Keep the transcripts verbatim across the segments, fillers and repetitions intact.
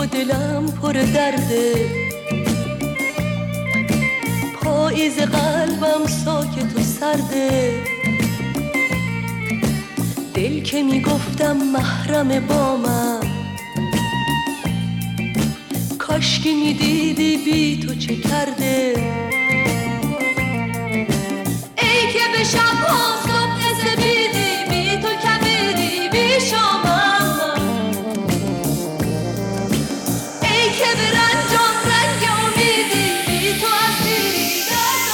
تو دلم پر درده، پاییز قلبم ساکت و سرده. دل که میگفتم محرم بامم، کاشکی میدیدی بی تو چه کرده. ای که به شب ها صبح سپیدی، بی تو کبیدی بی شامم. ای که به رنجام رنگ امیدی، بی تو اسیری در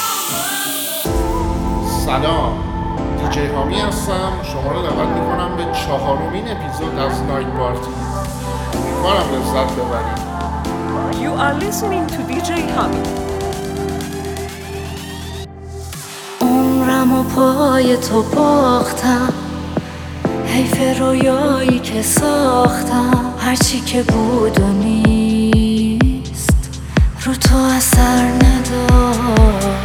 دامم. سلام، دیجی هامی هستم. شما رو دعوت میکنم به چهارمین اپیزود از نایت پارتی. امیدوارم لذت ببرید. You are listening to دی جی هامی. عمرم و پای تو باختم، حیف رویایی که ساختم. هرچی که بود و نیست رو تو اثر نداشت.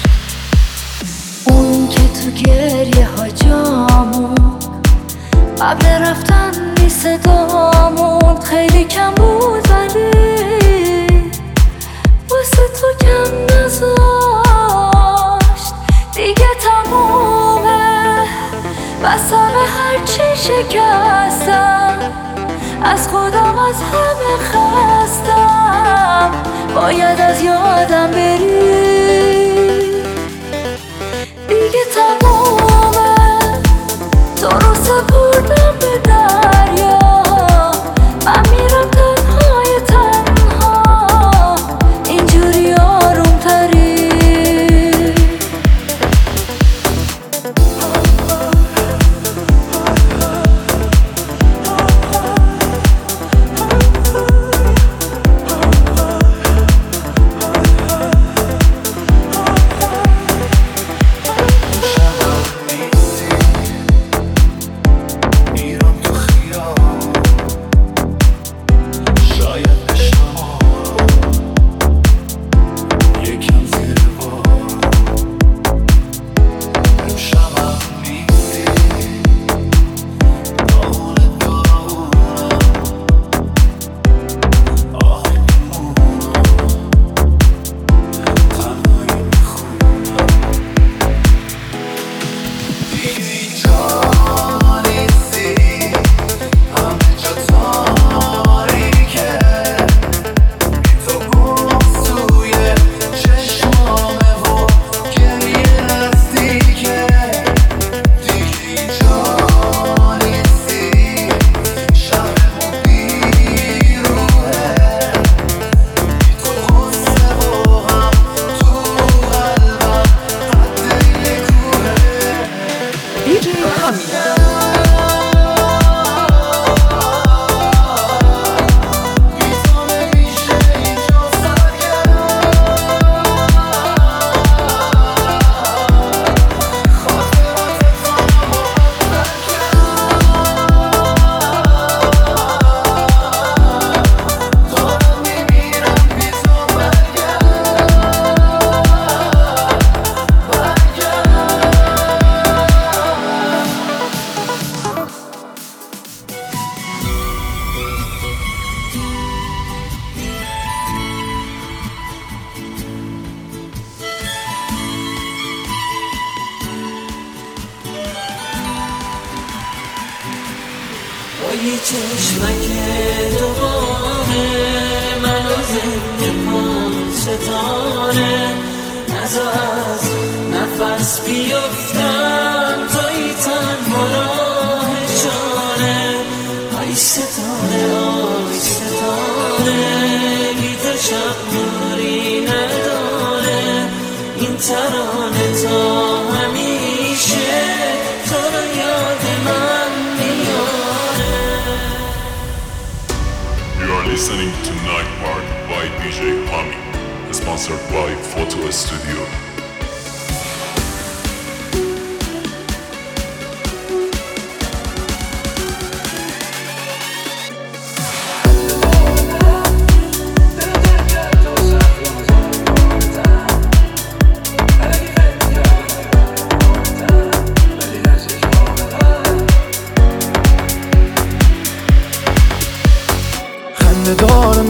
اون که تو گریه ها جامون، قبل رفتن بی صدامون خیلی کم بود، ولی واسه تو کم نذاشت. دیگه تمومه، بسام هرچی شکستم. از خودم از همه خستم، باید از یادم بری. دیگه تمومه، تو رو سپردم به دریا. من میرم تنهای تنها، اینجوری آروم تری. یه چشمک دوباره منو زنده کن ستاره. نزا از نفس بیفتم توی تنها راه چاره. آی ستاره آی ستاره، بی تو شب نوری نداره. این ترانه تا همیشه تو رو یاد من میاره. You are listening to Night Party by دی جی Hami, sponsored by Photo Studio. خنده‌دار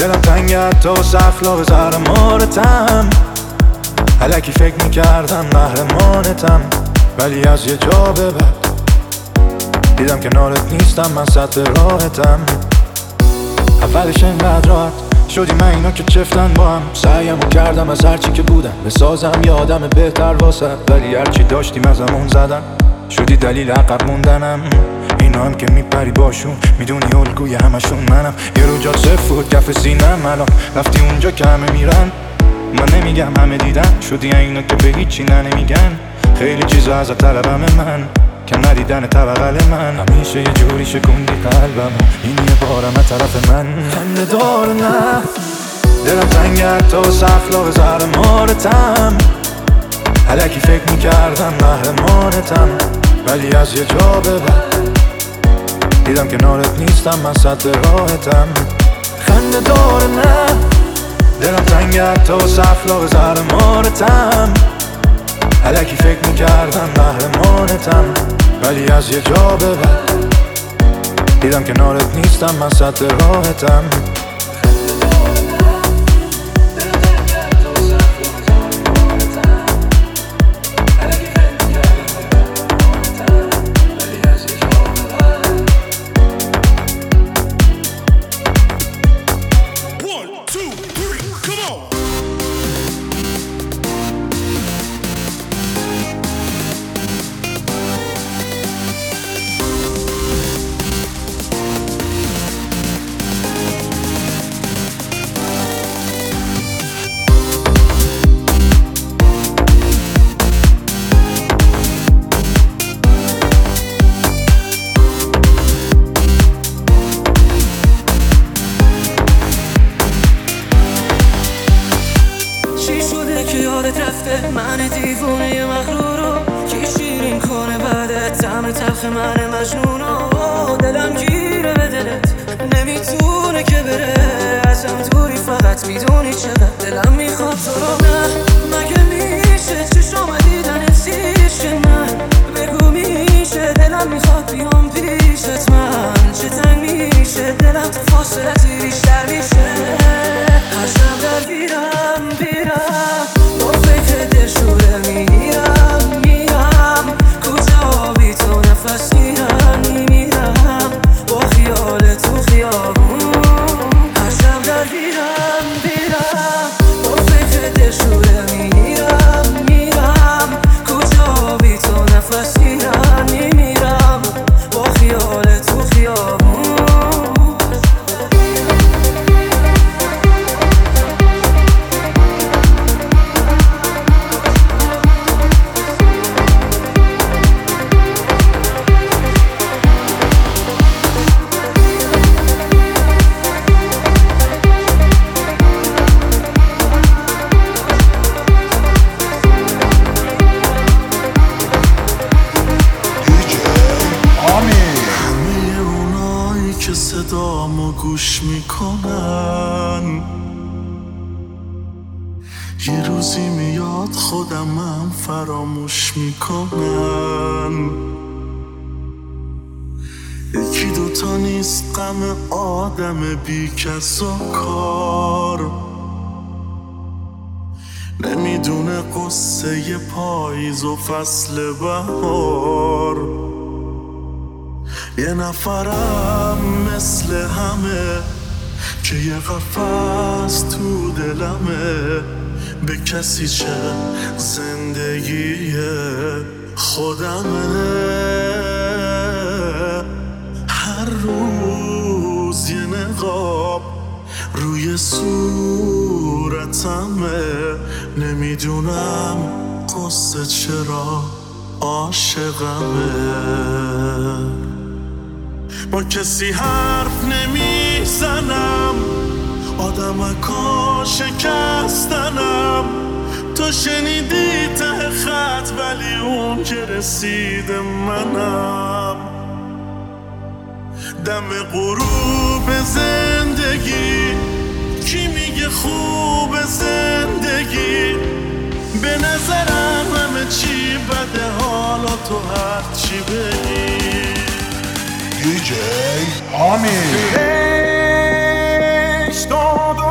دلم تنگت تو واسه اخلاق زهر مارتم، الکی فکر میکردم قهرمانتم، ولی از یه جا به بعد دیدم کنارت نیستم، من سطح راحتم. اولش اینقدر راحت شدی من اینا که چفتن با هم، سعیمو کردم از هرچی که بودم بسازم یه آدم بهتر واسه، ولی هرچی داشتیم از همون زدن شدی دلیل عقب موندنم. اینا هم که میپری باشون میدونی الگوی همشون منم، یه رو جات صفر بود کف سینم، الان رفتی اونجا که همه میرن، من نمیگم همه دیدن، شدی اینا که به هیچی نه نمیگن، خیلی چیزا ازت طلبم من که ندیدن طبقل من، همیشه یه جوری شکوندی قلبم، این یه بارم از طرف من خنده دار نه، دلم تنگت تو واسه اخلاق زهر مارتم، الکی فکر میکردم قهرمانتم، ولی از یه جا به بعد دیدم کنارت نیستم، من سطح راحتم. خنده دار نه، دلم تنگت تو واسه اخلاق زهر مارتم، الکی فکر میکردم قهرمانتم، ولی از یه جا به بعد دیدم کنارت نیستم، من سطح راحتم. من دیوونه مغرورو کی شیرین کنه بعدت طعم تلخ من مجنونو، دلم گیره به دلت نمیتونه که بره ازم دوری، فقط میدونی چقدر دلم میخواد تو رو. نه مگه میشه چشم دیدنت عشق من، بگو میشه دلم میخواد بیام پیشت، من چه تنگ میشه دلم تو فاصلتی بیشتر میشه، هر شب درگیرم بیرم با فکر دلشوره میرم میرم، کجا بی تو نفس میرم میمیرم، با خیال تو خیابون هر شب درگیرم بیرم با فکر دلشوره میرم میرم، کجا بی تو نفس میرم میمیرم، با خیال تو خیابون. صدامو گوش میکنن، یه روزی میاد خودمم فراموش میکنن، یکی دوتا نیست غم آدم بی کس و کار، نمیدونه قصه پاییز و فصل بهار، یه نفرم مثل همه که یه قفس تو دلمه، به کسی چه زندگی خودمه، هر روز یه نقاب روی صورتمه، نمیدونم قصه چرا عاشقمه، با کسی حرف نمیزنم، آدمکا شکستنم، تو شنیدی ته خط ولی اون که رسید منم، دم غروب زندگی کی میگه خوب زندگی، به نظرم همه چی بده، حالا تو هر چی بگی. دی جی حامد. عشق داد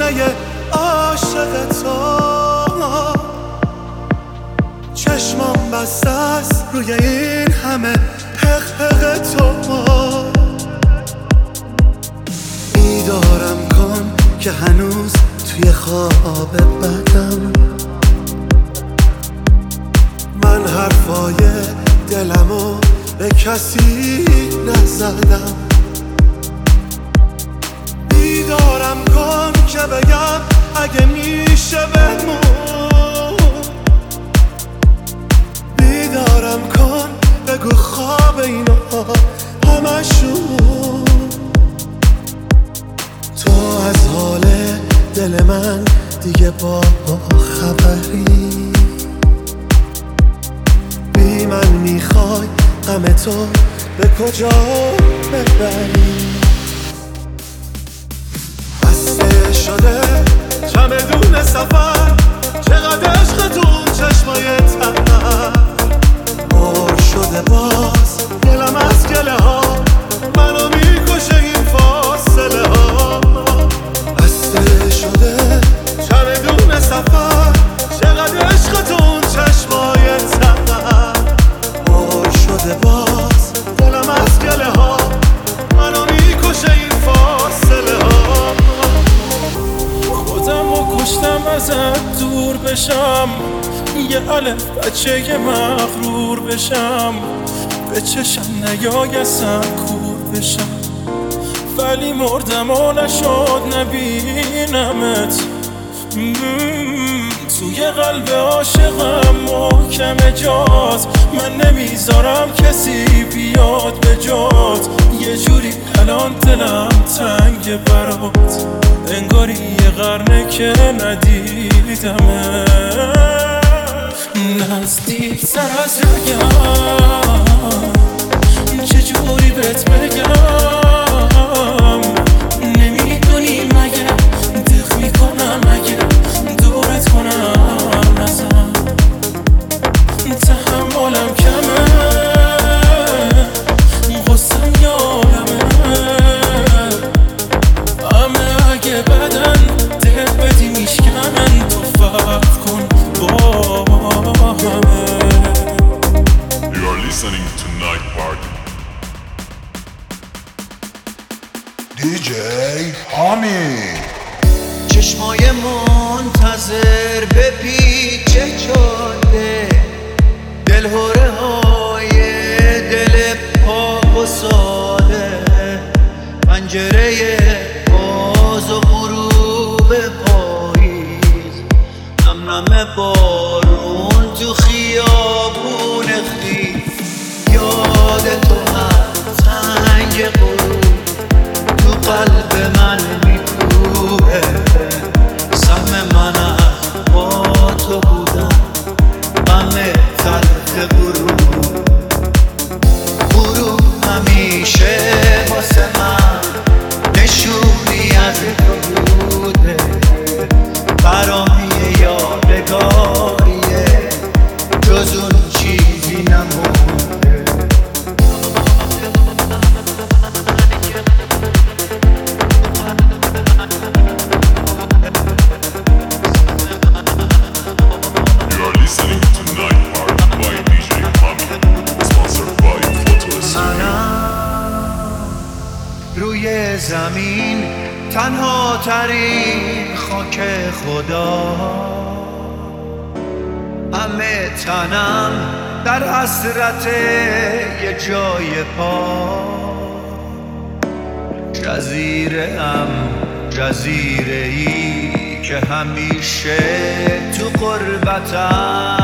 دیوونه عاشق تو، چشمام بسته است روی این همه حق حق تو. بیدارم کن که هنوز توی خواب بدم، من حرفای دلمو به کسی نزدم. بیدارم کن که بگم اگه میشه بمون، بیدارم کن بگو خواب اینا همشون. تو از حال دل من دیگه با خبری، بی من میخوای غم تو به کجا ببری. بسته شده چمدون سفر، چقدر عشق تو چشمای تنم. پر شده باز دلم از گله ها، منو میکشه این فاصله ها. بسته شده چمدون سفر، چقدر عشق تو چشمای تنم. پر شده باز دلم از گله ها، منو میکشه این فاصله ها. خودم رو کشتم ازت دور بشم، یه الف بچه مغرور بشم، به چشم نیایستم کور بشم. ولی مردم و نشد نبینمت، توی قلب عاشقم محکم جات. من نمیذارم کسی بیاد به جات، یه جوری الان دلم تنگ برات، انگاری یه قرنه که ندیدمه. نزدیک تر از رگم چجوری بهت بگم، نمیدونی مگه دق میکنم اگه دورت کنم نزم. تحملم کمه غصم یارمه، همه اگه بدن دل بدی میشکنن. تو فرق کن با همه. You are listening to Night Party. دیجی هامی. چشمای منتظر به پیچه جاده، دلهوره های دل پاک و ساده، پنجره باز و غروب پاییز، نم نم بارون تو خیابون خیز. یاد تو هم تنگ غروب تو قلب من میکوبه، سهم من با تو بودم غم تلخ غروب. غروب همیشه واسه من نشونی از تو بوده، برام یه یادگاریه جز اون چیزی نمونده. You are listening to Night Party by دی جی Hami, sponsored by Photo. منم روی زمین تنها ترین خاک خدا، همه تنم در حسرت یه جای پا. جزیره ام جزیره ای که همیشه تو غربتم،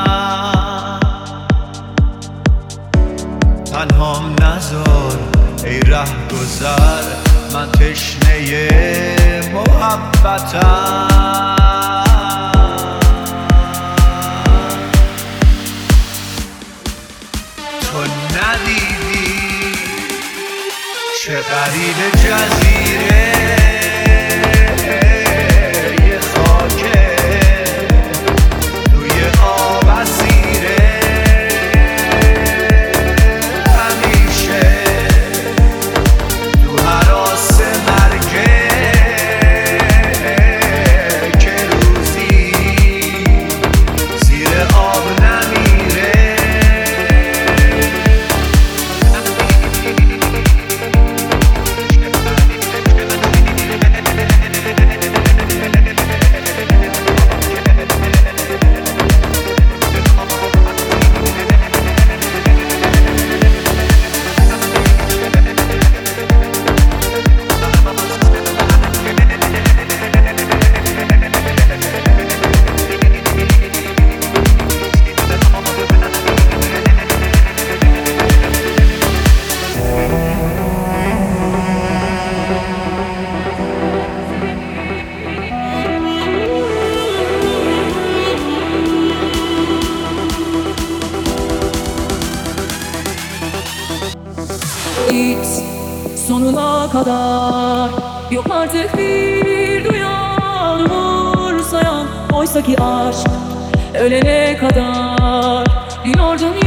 تنهام نذار ای ره گذر، من تشنه محبتم. تو ندیدی چه غریب جزیره یه خاکه توی آب اسیره، همیشه تو هراس مرگه Yok artık bir duyan, umursayan. Oysa ki aşk ölene kadar bir yolculuğun